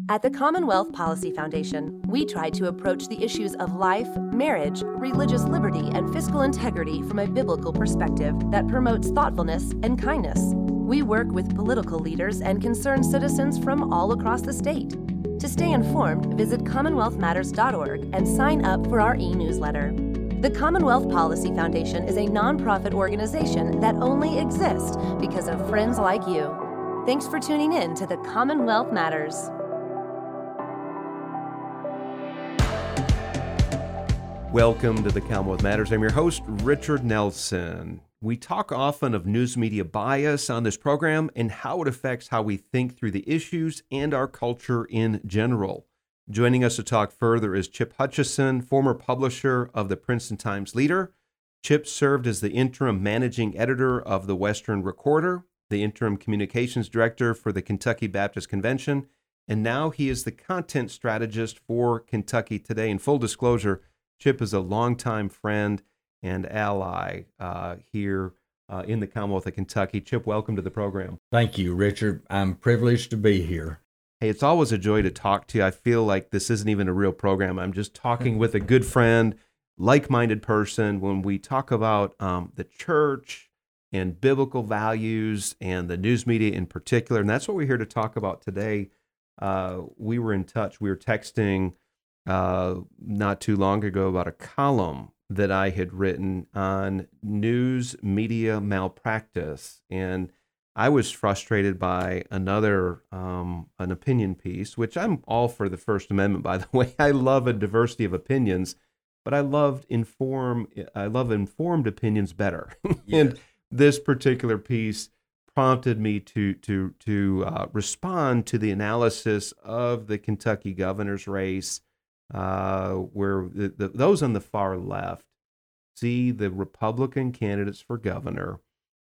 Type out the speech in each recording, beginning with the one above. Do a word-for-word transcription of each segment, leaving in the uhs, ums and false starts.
At the Commonwealth Policy Foundation, we try to approach the issues of life, marriage, religious liberty, and fiscal integrity from a biblical perspective that promotes thoughtfulness and kindness. We work with political leaders and concerned citizens from all across the state. To stay informed, visit commonwealth matters dot org and sign up for our e-newsletter. The Commonwealth Policy Foundation is a nonprofit organization that only exists because of friends like you. Thanks for tuning in to the Commonwealth Matters. Welcome to the Commonwealth Matters. I'm your host, Richard Nelson. We talk often of news media bias on this program and how it affects how we think through the issues and our culture in general. Joining us to talk further is Chip Hutchison, former publisher of the Princeton Times-Leader. Chip served as the interim managing editor of the Western Recorder, the interim communications director for the Kentucky Baptist Convention, and now he is the content strategist for Kentucky Today. In full disclosure, Chip is a longtime friend and ally uh, here uh, in the Commonwealth of Kentucky. Chip, welcome to the program. Thank you, Richard. I'm privileged to be here. Hey, it's always a joy to talk to you. I feel like this isn't even a real program. I'm just talking with a good friend, like-minded person. When we talk about um, the church and biblical values and the news media in particular, and that's what we're here to talk about today. Uh, we were in touch. We were texting Uh, not too long ago about a column that I had written on news media malpractice, and I was frustrated by another um, an opinion piece, which I'm all for the First Amendment, by the way. I love a diversity of opinions, but I loved inform I love informed opinions better. Yes. And this particular piece prompted me to to to uh, respond to the analysis of the Kentucky governor's race. Uh, where the, the, those on the far left see the Republican candidates for governor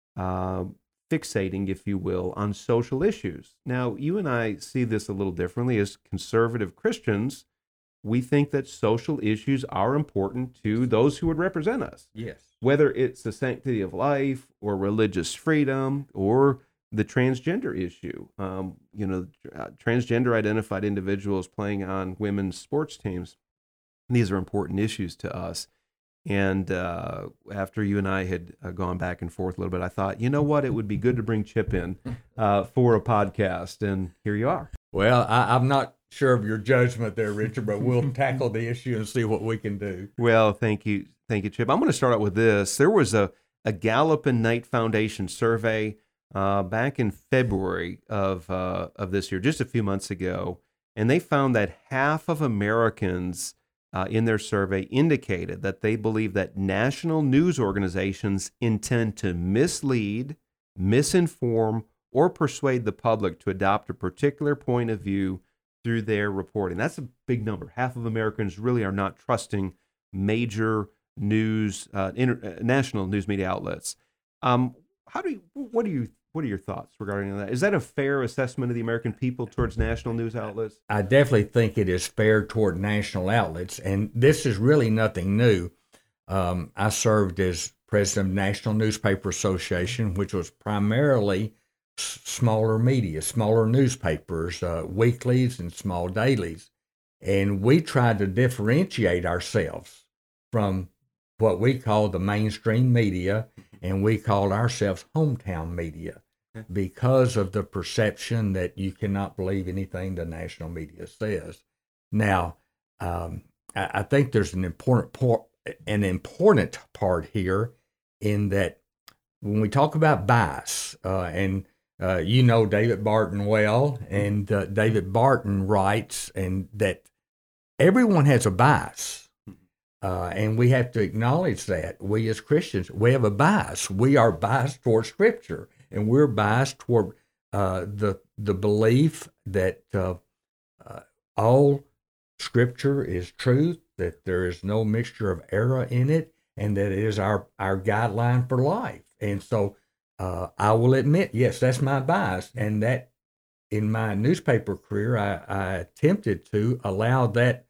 uh, fixating, if you will, on social issues. Now, you and I see this a little differently. As conservative Christians, we think that social issues are important to those who would represent us. Yes. Whether it's the sanctity of life or religious freedom or the transgender issue, um, you know, uh, transgender identified individuals playing on women's sports teams. These are important issues to us. And uh, after you and I had uh, gone back and forth a little bit, I thought, you know what, it would be good to bring Chip in uh, for a podcast. And here you are. Well, I, I'm not sure of your judgment there, Richard, but we'll tackle the issue and see what we can do. Well, thank you. Thank you, Chip. I'm going to start out with this. There was a, a Gallup and Knight Foundation survey Uh, back in February of uh, of this year, just a few months ago, and they found that half of Americans uh, in their survey indicated that they believe that national news organizations intend to mislead, misinform, or persuade the public to adopt a particular point of view through their reporting. That's a big number. Half of Americans really are not trusting major news, uh, inter- uh, national news media outlets. Um, how do you? What do you? What are your thoughts regarding that? Is that a fair assessment of the American people towards national news outlets? I definitely think it is fair toward national outlets, and this is really nothing new. Um, I served as president of the National Newspaper Association, which was primarily s- smaller media, smaller newspapers, uh, weeklies and small dailies. And we tried to differentiate ourselves from what we call the mainstream media, and we called ourselves hometown media because of the perception that you cannot believe anything the national media says. Now, um, I, I think there's an important por- an important part here in that when we talk about bias, uh, and uh, you know David Barton well, and uh, David Barton writes and that everyone has a bias. Uh, and we have to acknowledge that. We as Christians, we have a bias. We are biased toward Scripture, and we're biased toward uh, the the belief that uh, uh, all Scripture is truth, that there is no mixture of error in it, and that it is our, our guideline for life. And so uh, I will admit, yes, that's my bias, and that in my newspaper career, I, I attempted to allow that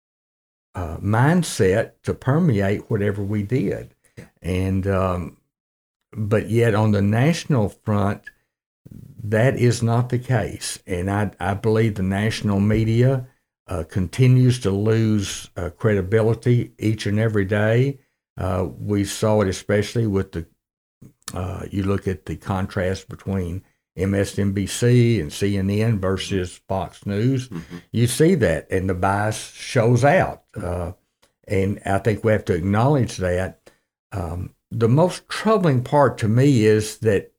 Uh, mindset to permeate whatever we did. And, um, but yet on the national front, that is not the case. And I, I believe the national media uh, continues to lose uh, credibility each and every day. Uh, we saw it especially with the, uh, you look at the contrast between M S N B C and C N N versus Fox News. Mm-hmm. You see that, and the bias shows out. Uh, and I think we have to acknowledge that. Um, the most troubling part to me is that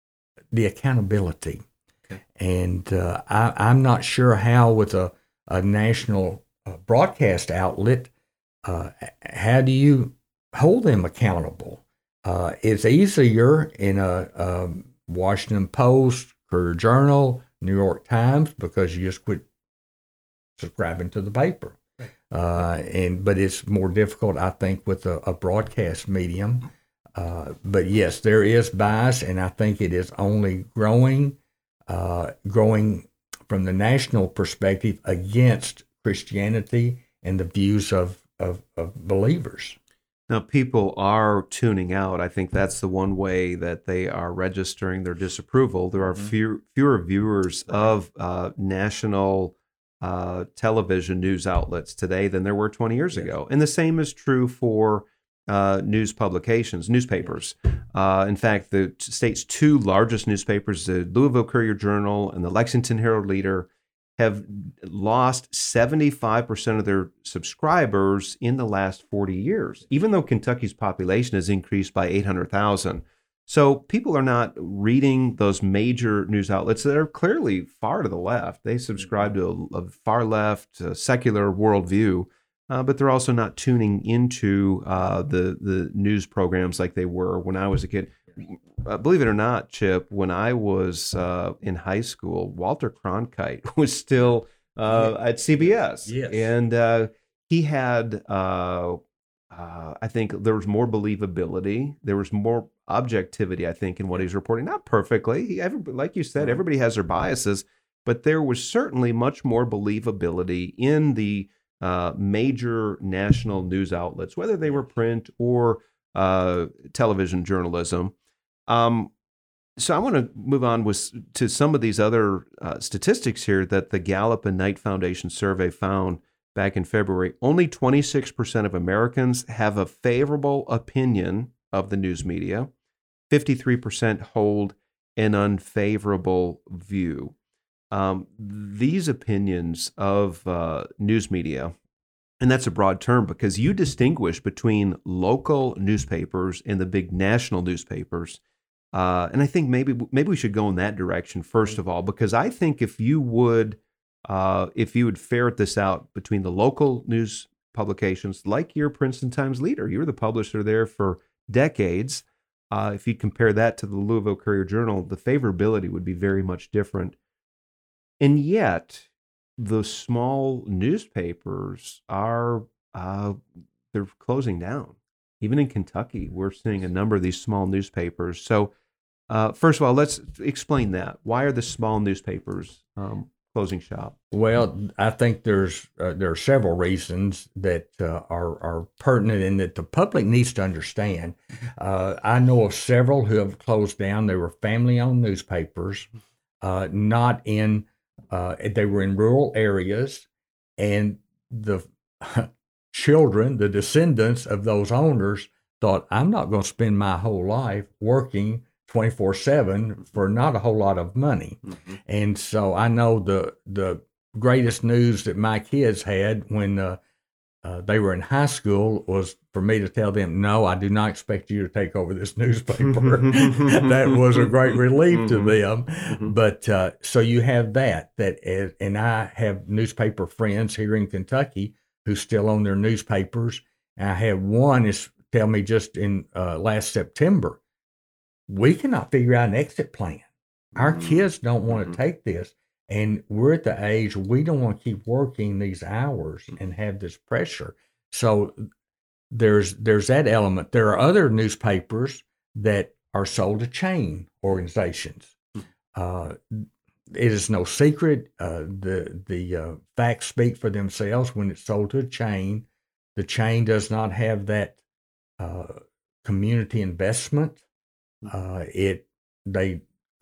the accountability. Okay. And uh, I, I'm not sure how with a, a national uh, broadcast outlet, uh, how do you hold them accountable? Uh, it's easier in a, a Washington Post, Courier Journal, New York Times, because you just quit subscribing to the paper. Right. Uh, and but it's more difficult, I think, with a, a broadcast medium. Uh, but yes, there is bias, and I think it is only growing, uh, growing from the national perspective against Christianity and the views of, of, of believers. Now, people are tuning out. I think that's the one way that they are registering their disapproval. There are mm-hmm. few, fewer viewers of uh, national uh, television news outlets today than there were twenty years yes. ago. And the same is true for uh, news publications, newspapers. Uh, in fact, the state's two largest newspapers, the Louisville Courier Journal and the Lexington Herald Leader, have lost seventy-five percent of their subscribers in the last forty years, even though Kentucky's population has increased by eight hundred thousand. So people are not reading those major news outlets that are clearly far to the left. They subscribe to a, a far left, a secular worldview, uh, but they're also not tuning into uh, the, the news programs like they were when I was a kid. Uh, believe it or not, Chip, when I was uh, in high school, Walter Cronkite was still uh, at C B S. Yes. And uh, he had, uh, uh, I think there was more believability. There was more objectivity, I think, in what he's reporting. Not perfectly. He, every, like you said, everybody has their biases, but there was certainly much more believability in the uh, major national news outlets, whether they were print or uh, television journalism. Um, so I want to move on with to some of these other uh, statistics here that the Gallup and Knight Foundation survey found back in February. Only twenty-six percent of Americans have a favorable opinion of the news media. fifty-three percent hold an unfavorable view. Um, these opinions of uh, news media, and that's a broad term because you distinguish between local newspapers and the big national newspapers. Uh, and I think maybe maybe we should go in that direction first of all, because I think if you would uh, if you would ferret this out between the local news publications, like your Princeton Times-Leader, you were the publisher there for decades. Uh, if you compare that to the Louisville Courier Journal, the favorability would be very much different. And yet, the small newspapers are uh, they're closing down. Even in Kentucky, we're seeing a number of these small newspapers. So, uh, first of all, let's explain that. Why are the small newspapers um, closing shop? Well, I think there's uh, there are several reasons that uh, are are pertinent and that the public needs to understand. Uh, I know of several who have closed down. They were family-owned newspapers, uh, not in. Uh, they were in rural areas, and the children, the descendants of those owners, thought, I'm not going to spend my whole life working twenty-four seven for not a whole lot of money. Mm-hmm. And so I know the the greatest news that my kids had when uh, uh, they were in high school was for me to tell them, no, I do not expect you to take over this newspaper. That was a great relief to them. Mm-hmm. But uh, so you have that, that, and I have newspaper friends here in Kentucky who still own their newspapers. And I had one is tell me just in uh, last September, we cannot figure out an exit plan. Our mm-hmm. kids don't want to mm-hmm. take this. And we're at the age we don't want to keep working these hours and have this pressure. So there's there's that element. There are other newspapers that are sold to chain organizations. Uh, it is no secret. Uh, the the uh, facts speak for themselves. When it's sold to a chain, the chain does not have that uh, community investment. Uh, it they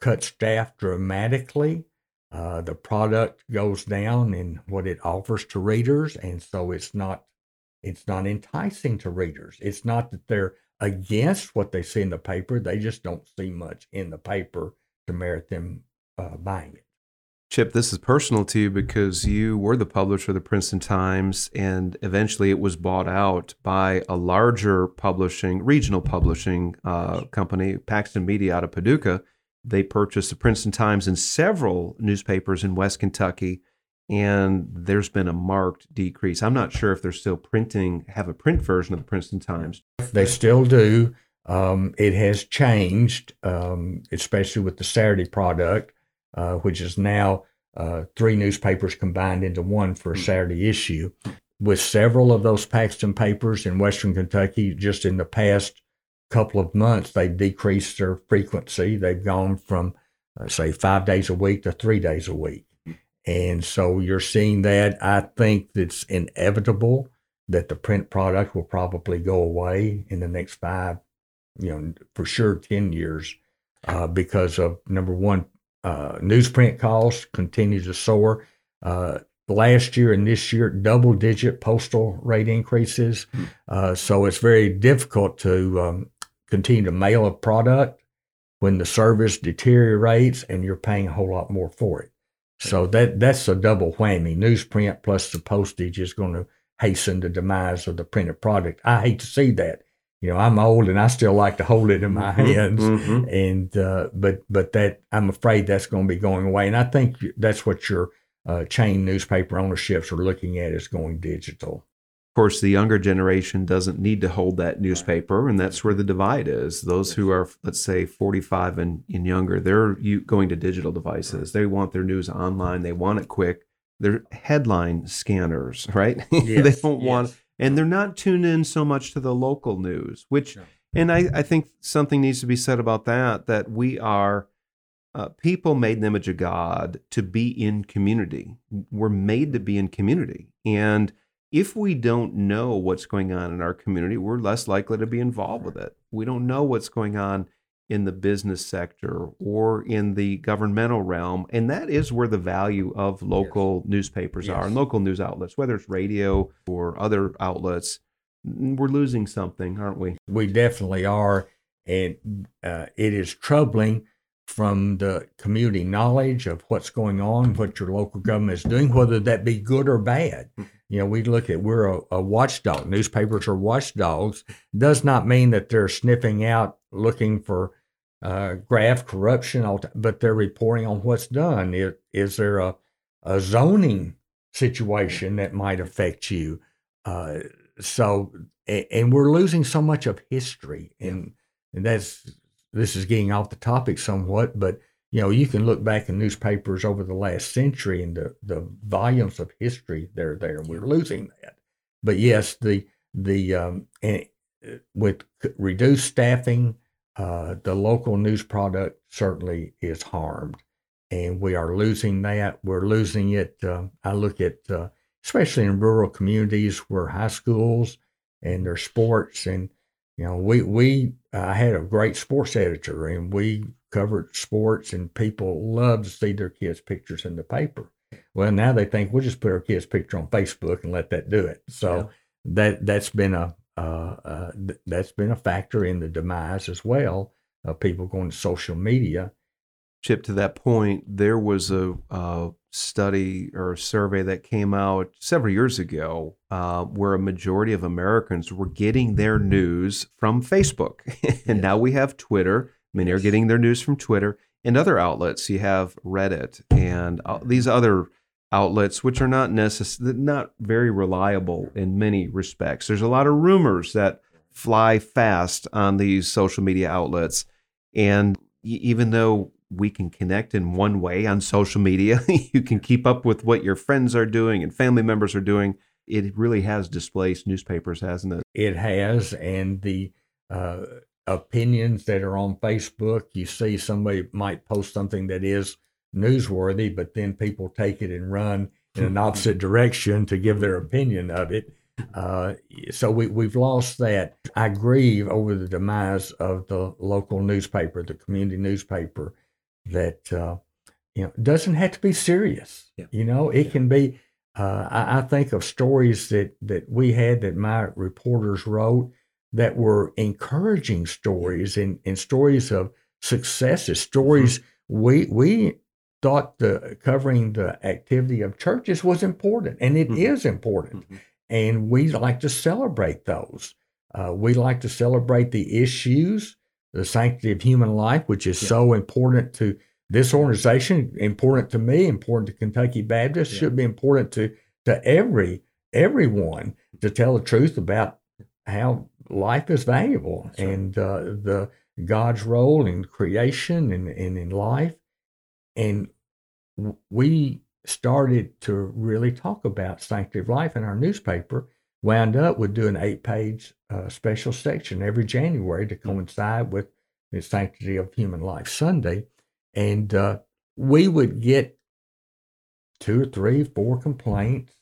cut staff dramatically. Uh, the product goes down in what it offers to readers, and so it's not it's not enticing to readers. It's not that they're against what they see in the paper; they just don't see much in the paper to merit them uh, buying it. Chip, this is personal to you because you were the publisher of the Princeton Times, and eventually it was bought out by a larger publishing, regional publishing uh, company, Paxton Media out of Paducah. They purchased the Princeton Times and several newspapers in West Kentucky, and there's been a marked decrease. I'm not sure if they're still printing, have a print version of the Princeton Times. They still do. Um, it has changed, um, especially with the Saturday product, uh, which is now uh, three newspapers combined into one for a Saturday issue. With several of those Paxton papers in Western Kentucky, just in the past couple of months, they've decreased their frequency. They've gone from, uh, say, five days a week to three days a week. And so you're seeing that. I think it's inevitable that the print product will probably go away in the next five, you know, for sure ten years, uh, because of, number one, uh, newsprint costs continue to soar. Uh, last year and this year, double-digit postal rate increases. Uh, so it's very difficult to um, continue to mail a product when the service deteriorates and you're paying a whole lot more for it. So that that's a double whammy. Newsprint plus the postage is going to hasten the demise of the printed product. I hate to see that. You know, I'm old and I still like to hold it in my hands. Mm-hmm. And uh, but but that I'm afraid that's going to be going away. And I think that's what your uh, chain newspaper ownerships are looking at, is going digital. Of course, the younger generation doesn't need to hold that newspaper, and that's where the divide is. Those who are, let's say, forty-five and, and younger, they're going to digital devices. They want their news online. They want it quick. They're headline scanners, right? Yes, they don't yes. want, and they're not tuned in so much to the local news, which, and I, I think something needs to be said about that, that we are, uh, people made in the image of God to be in community. We're made to be in community. And if we don't know what's going on in our community, we're less likely to be involved with it. We don't know what's going on in the business sector or in the governmental realm. And that is where the value of local yes. newspapers yes. are and local news outlets, whether it's radio or other outlets. We're losing something, aren't we? We definitely are. And uh, it is troubling from the community knowledge of what's going on, what your local government is doing, whether that be good or bad. You know, we look at, we're a, a watchdog. Newspapers are watchdogs. Does not mean that they're sniffing out, looking for uh, graft, corruption, but they're reporting on what's done. Is, is there a, a zoning situation that might affect you? Uh, so, and, and we're losing so much of history. And, and that's, this is getting off the topic somewhat, but you know, you can look back in newspapers over the last century and the, the volumes of history that are there. We're losing that. But yes, the the um, and with reduced staffing, uh, the local news product certainly is harmed, and we are losing that. We're losing it. Uh, I look at uh, especially in rural communities where high schools and their sports, and you know, we we I had a great sports editor, and we covered sports, and people love to see their kids' pictures in the paper. Well, now they think we'll just put our kids' picture on Facebook and let that do it. So yeah. that that's been a uh, uh, th- that's been a factor in the demise as well of people going to social media. Chip, to that point, there was a uh, study or a survey that came out several years ago uh, where a majority of Americans were getting their news from Facebook. And yes. now we have Twitter. Many are getting their news from Twitter and other outlets. You have Reddit and uh, these other outlets, which are not necess- not very reliable in many respects. There's a lot of rumors that fly fast on these social media outlets. And y- even though we can connect in one way on social media, you can keep up with what your friends are doing and family members are doing, it really has displaced newspapers, hasn't it? It has. And the uh, opinions that are on Facebook, you see somebody might post something that is newsworthy, but then people take it and run in an opposite direction to give their opinion of it. Uh, so we, we've lost that. I grieve over the demise of the local newspaper, the community newspaper. that uh, you know doesn't have to be serious. Yeah. You know, it Yeah. can be. Uh, I, I think of stories that that we had that my reporters wrote that were encouraging stories and, and stories of successes, stories mm-hmm. we we thought the covering the activity of churches was important, and it mm-hmm. is important, mm-hmm. and we like to celebrate those. Uh, we like to celebrate the issues, the sanctity of human life, which is yeah. so important to this organization, important to me, important to Kentucky Baptist, yeah. should be important to to every everyone to tell the truth about how life is valuable That's and right. uh, the God's role in creation and, and in life. And we started to really talk about sanctity of life in our newspaper, wound up with doing an eight-page uh, special section every January to coincide with the Sanctity of Human Life Sunday. And uh, we would get two or three, four complaints.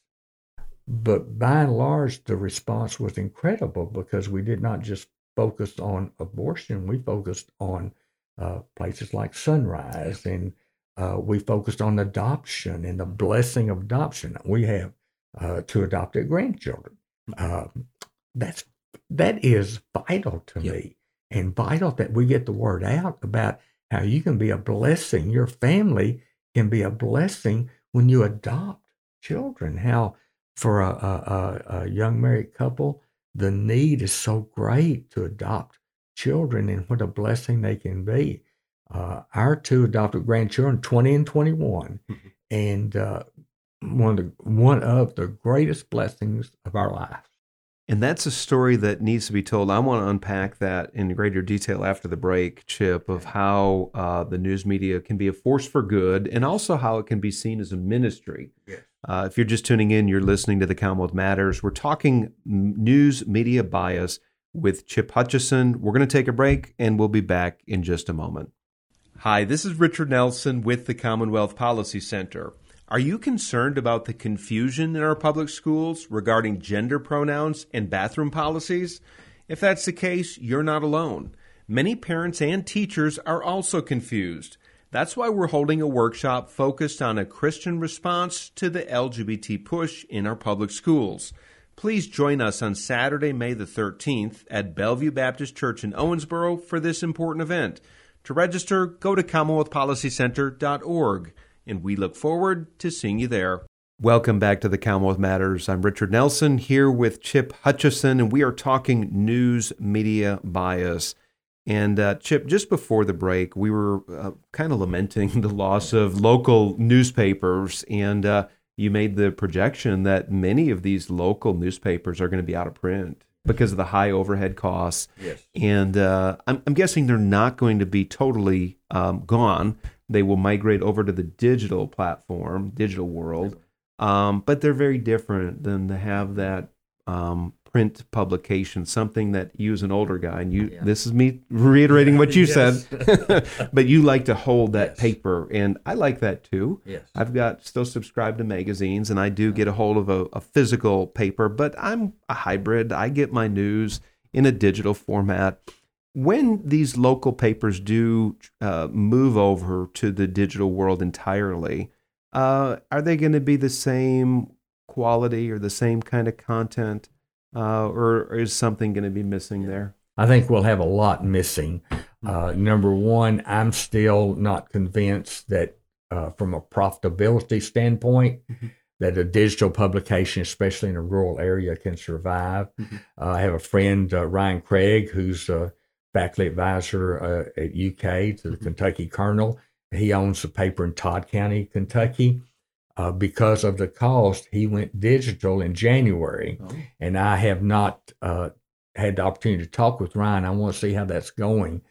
But by and large, the response was incredible because we did not just focus on abortion. We focused on uh, places like Sunrise, and uh, we focused on adoption and the blessing of adoption. We have uh, two adopted grandchildren. Uh, that's that is vital to yep. me, and vital that we get the word out about how you can be a blessing. Your family can be a blessing when you adopt children. How for a, a, a young married couple, the need is so great to adopt children, and what a blessing they can be. Uh, our two adopted grandchildren, twenty and twenty-one, mm-hmm. and uh, one of the one of the greatest blessings of our life. And that's a story that needs to be told. I want to unpack that in greater detail after the break, Chip, of how uh, the news media can be a force for good, and also how it can be seen as a ministry. Yes. Uh, if you're just tuning in, you're listening to The Commonwealth Matters. We're talking news media bias with Chip Hutchison. We're going to take a break, and we'll be back in just a moment. Hi, this is Richard Nelson with the Commonwealth Policy Center. Are you concerned about the confusion in our public schools regarding gender pronouns and bathroom policies? If that's the case, you're not alone. Many parents and teachers are also confused. That's why we're holding a workshop focused on a Christian response to the L G B T push in our public schools. Please join us on Saturday, May the thirteenth at Bellevue Baptist Church in Owensboro for this important event. To register, go to commonwealth policy center dot org, and we look forward to seeing you there. Welcome back to the Commonwealth Matters. I'm Richard Nelson here with Chip Hutchison, and we are talking news media bias. And uh, Chip, just before the break, we were uh, kind of lamenting the loss of local newspapers, and uh, you made the projection that many of these local newspapers are going to be out of print because of the high overhead costs. Yes. And uh, I'm, I'm guessing they're not going to be totally um, gone. They will migrate over to the digital platform, digital world, um, but they're very different than to have that um, print publication, something that you as an older guy, and you, yeah. this is me reiterating what you yes. said, but you like to hold that yes. paper, and I like that too. Yes. I've got still subscribed to magazines, and I do get a hold of a, a physical paper, but I'm a hybrid. I get my news in a digital format. When these local papers do uh, move over to the digital world entirely, uh, are they going to be the same quality or the same kind of content, uh, or, or is something going to be missing there? I think we'll have a lot missing. Uh, number one, I'm still not convinced that uh, from a profitability standpoint, mm-hmm. that a digital publication, especially in a rural area, can survive. Mm-hmm. Uh, I have a friend, uh, Ryan Craig, who's a faculty advisor uh, at U K to the mm-hmm. Kentucky Kernel. He owns a paper in Todd County, Kentucky. Uh, because of the cost, he went digital in January, oh. and I have not uh, had the opportunity to talk with Ryan. I want to see how that's going.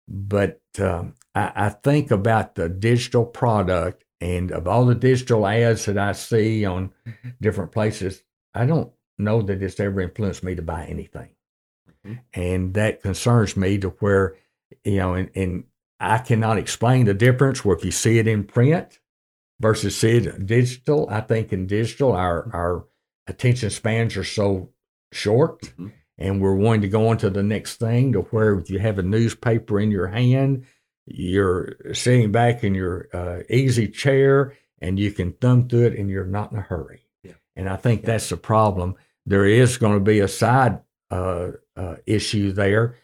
But um, I, I think about the digital product, and of all the digital ads that I see on different places, I don't know that it's ever influenced me to buy anything. Mm-hmm. And that concerns me to where, you know, and, and I cannot explain the difference where if you see it in print versus see it in digital. I think in digital, our, our attention spans are so short, mm-hmm. and we're wanting to go on to the next thing, to where if you have a newspaper in your hand, you're sitting back in your uh, easy chair and you can thumb through it and you're not in a hurry. Yeah. And I think yeah. that's the problem. There is going to be a side uh, uh, issue there.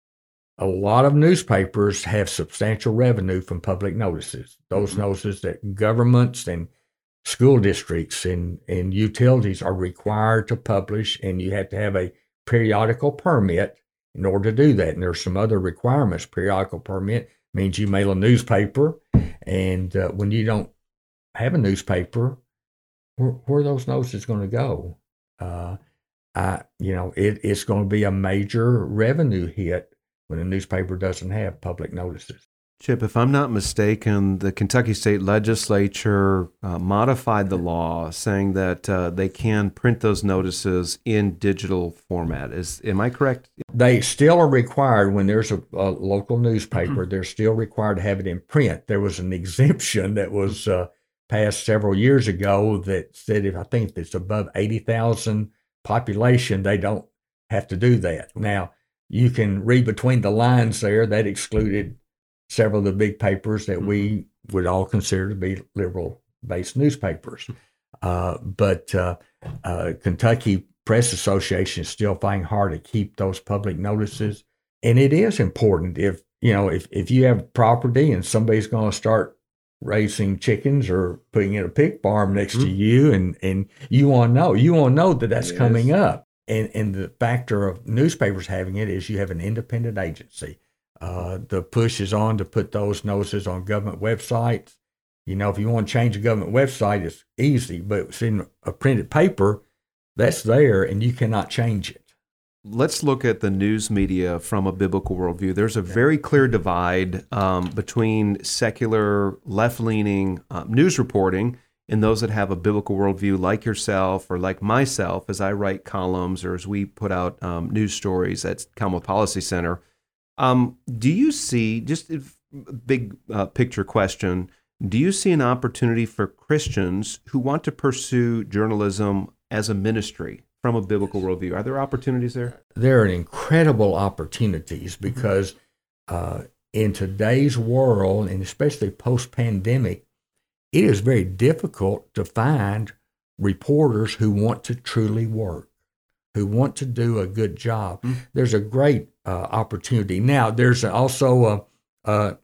A lot of newspapers have substantial revenue from public notices. Those mm-hmm. notices that governments and school districts and, and utilities are required to publish, and you have to have a periodical permit in order to do that. And there's some other requirements. Periodical permit means you mail a newspaper, and uh, when you don't have a newspaper, where, where are those notices going to go? Uh, I, you know, it, it's going to be a major revenue hit when a newspaper doesn't have public notices. Chip, if I'm not mistaken, the Kentucky State Legislature uh, modified the law saying that uh, they can print those notices in digital format. Is am I correct? They still are required when there's a, a local newspaper. They're still required to have it in print. There was an exemption that was uh, passed several years ago that said if I think if it's above eighty thousand population, they don't have to do that. Now, you can read between the lines there. That excluded several of the big papers that we would all consider to be liberal-based newspapers. Uh, but uh, uh, Kentucky Press Association is still fighting hard to keep those public notices. And it is important if, you know, if, if you have property and somebody's going to start raising chickens or putting in a pig farm next mm-hmm. to you, and, and you want to know, you want to know that that's yes. coming up. And, and the factor of newspapers having it is you have an independent agency. Uh, the push is on to put those notices on government websites. You know, if you want to change a government website, it's easy, but it's in a printed paper, that's there, and you cannot change it. Let's look at the news media from a biblical worldview. There's a very clear divide um, between secular, left-leaning uh, news reporting and those that have a biblical worldview like yourself or like myself, as I write columns or as we put out um, news stories at Commonwealth Policy Center. Um, do you see, just a big uh, picture question, do you see an opportunity for Christians who want to pursue journalism as a ministry from a biblical worldview? Are there opportunities there? There are incredible opportunities because uh, in today's world, and especially post-pandemic, it is very difficult to find reporters who want to truly work, who want to do a good job. Mm-hmm. There's a great uh, opportunity. Now, there's also a, a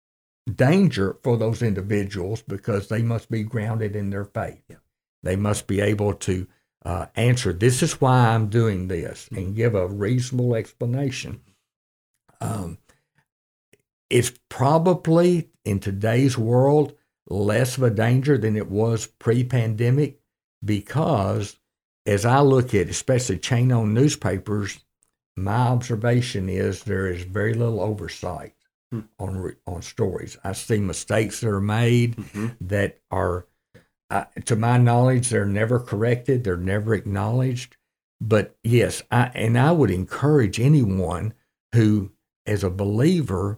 danger for those individuals because they must be grounded in their faith. Yeah. They must be able to uh, answer, this is why I'm doing this, mm-hmm. and give a reasonable explanation. Um, it's probably, in today's world, less of a danger than it was pre-pandemic because as I look at especially chain-owned newspapers, my observation is there is very little oversight hmm. on on stories. I see mistakes that are made mm-hmm. that are, uh, to my knowledge, they're never corrected. They're never acknowledged. But yes, I, and I would encourage anyone who, as a believer,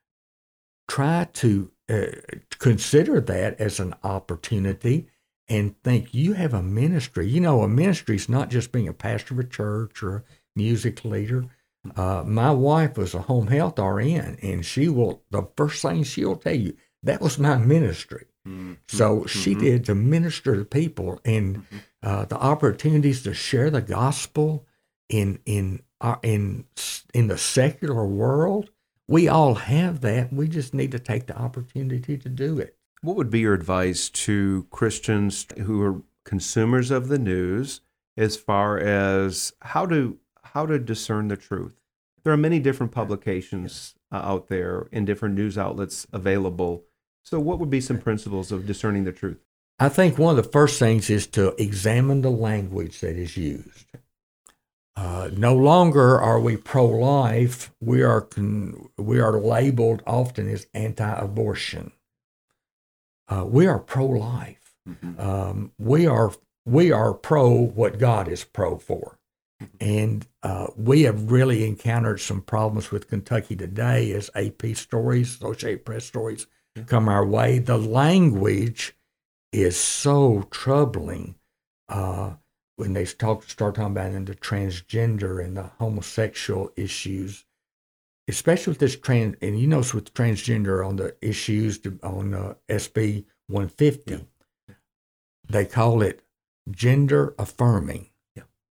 try to uh, consider that as an opportunity and think you have a ministry. You know, a ministry is not just being a pastor of a church or a music leader. Uh, my wife was a home health R N, and she will, the first thing she'll tell you, that was my ministry. Mm-hmm. So mm-hmm. she did to minister to people, and mm-hmm. uh, the opportunities to share the gospel in in uh, in in the secular world. We all have that. We just need to take the opportunity to do it. What would be your advice to Christians who are consumers of the news as far as how to how to discern the truth? There are many different publications uh, out there and different news outlets available. So what would be some principles of discerning the truth? I think one of the first things is to examine the language that is used. Uh, no longer are we pro-life. We are con- we are labeled often as anti-abortion. Uh, we are pro-life. Mm-hmm. Um, we are we are pro what God is pro for, mm-hmm. and uh, we have really encountered some problems with Kentucky today as A P stories, Associated Press stories mm-hmm. come our way. The language is so troubling. Uh, when they talk, start talking about into transgender and the homosexual issues, especially with this trans, and you notice with transgender on the issues to, on uh, S B one fifty, yeah. they call it gender affirming. Yeah.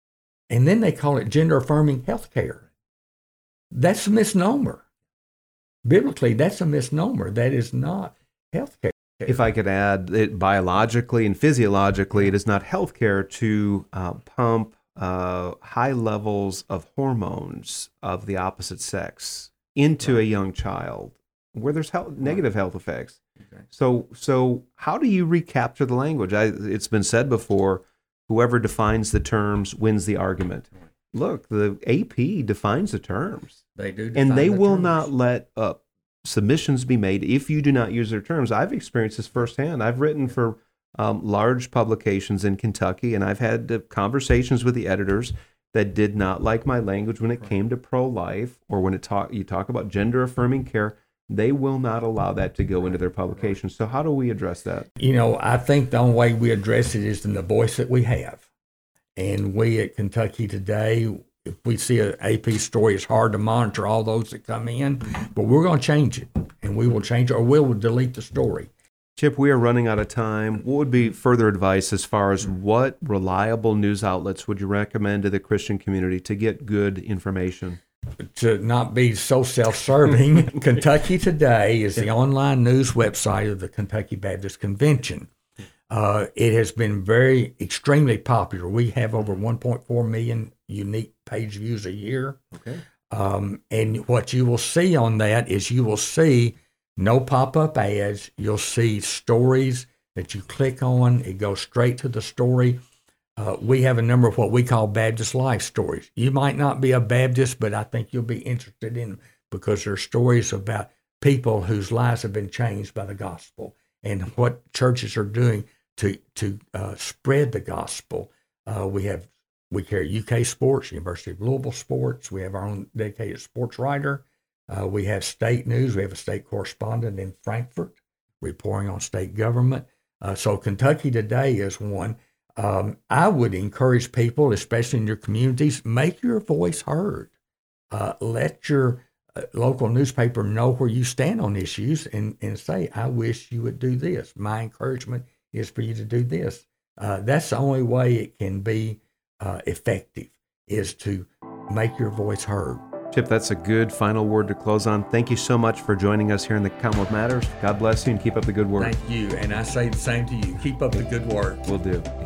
And then they call it gender affirming healthcare. That's a misnomer. Biblically, that's a misnomer. That is not healthcare. If I could add, it biologically and physiologically, it is not healthcare to uh, pump uh, high levels of hormones of the opposite sex into right. a young child, where there's health, right. negative health effects. Okay. So, so how do you recapture the language? I, it's been said before: whoever defines the terms wins the argument. Right. Look, the A P defines the terms. They do, and they the will terms. not let up. Submissions be made if you do not use their terms. I've experienced this firsthand. I've written for um, large publications in Kentucky, and I've had uh, conversations with the editors that did not like my language when it right. came to pro-life, or when it talk you talk about gender-affirming care. They will not allow that to go into their publications. So how do we address that? You know, I think the only way we address it is in the voice that we have. And we at Kentucky Today, if we see an A P story, it's hard to monitor all those that come in, but we're going to change it, and we will change it, or we will delete the story. Chip, we are running out of time. What would be further advice as far as what reliable news outlets would you recommend to the Christian community to get good information? To not be so self-serving, Kentucky Today is the online news website of the Kentucky Baptist Convention. Uh, it has been very, extremely popular. We have over one point four million unique page views a year. Okay. Um, and what you will see on that is you will see no pop-up ads. You'll see stories that you click on. It goes straight to the story. Uh, we have a number of what we call Baptist life stories. You might not be a Baptist, but I think you'll be interested in them because they're stories about people whose lives have been changed by the gospel and what churches are doing to to uh, spread the gospel. Uh, we have we carry U K sports, University of Louisville sports. We have our own dedicated sports writer. Uh, we have state news. We have a state correspondent in Frankfurt reporting on state government. Uh, so Kentucky Today is one. Um, I would encourage people, especially in your communities, make your voice heard. Uh, let your uh, local newspaper know where you stand on issues and, and say, I wish you would do this. My encouragement is for you to do this. Uh, that's the only way it can be uh, effective, is to make your voice heard. Chip, that's a good final word to close on. Thank you so much for joining us here in the Commonwealth Matters. God bless you and keep up the good work. Thank you. And I say the same to you. Keep up the good work. Will do.